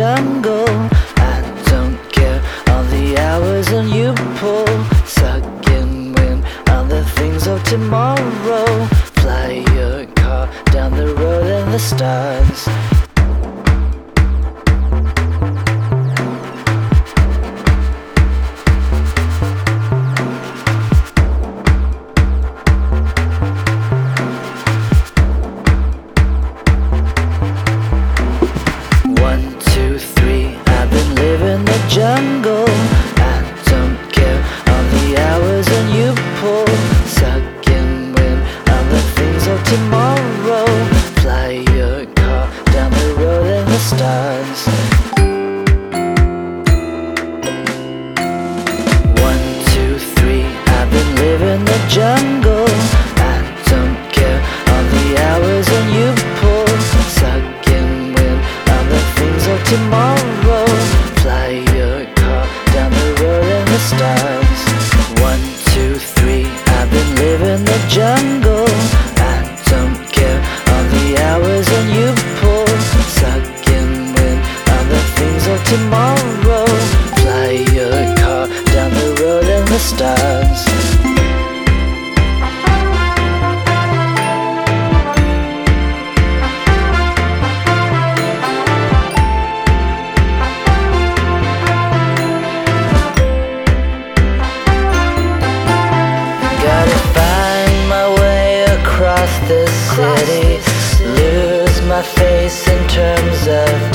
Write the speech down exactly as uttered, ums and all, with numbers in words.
jungle. I don't care all the hours and you pull, sucking wind on the things of tomorrow. Fly your car down the road in the stars. One, two, three, I've been living the jungle. I don't care all the hours and you pull, sucking wind on the things of tomorrow. Fly your car down the road in the stars. One, two, three, I've been living the jungle. I don't care all the hours and you pull, sucking wind on the things of tomorrow. Fly your car down the road in the stars. One, two, three, I've been living the jungle. I don't care all the hours and you pull, sucking wind on the things of tomorrow. Fly your car down the road in the stars. Gotta find my way across this city, lose my face in terms of